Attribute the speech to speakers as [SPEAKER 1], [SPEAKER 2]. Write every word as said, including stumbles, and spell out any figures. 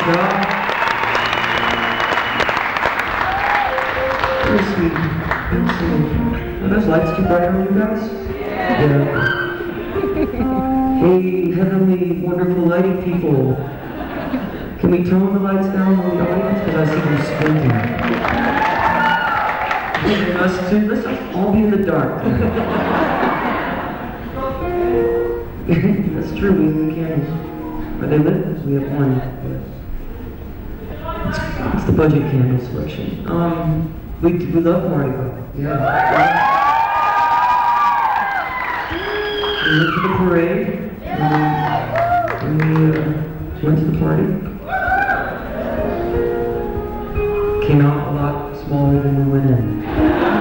[SPEAKER 1] job. Very sweet. Very sweet. Are those lights too bright on you guys? Yeah. Hey, heavenly, wonderful lighting people. Can we tone the lights down on the audience? Because I see them squinting. Let's, let's all be in the dark. That's true, we have the candles. Are they lit? We have one. It's, it's the budget candle selection. Um, we, we love Mardi Gras. Yeah. We went to the parade. Um, and we uh, went to the party. Came out a lot smaller than we went in.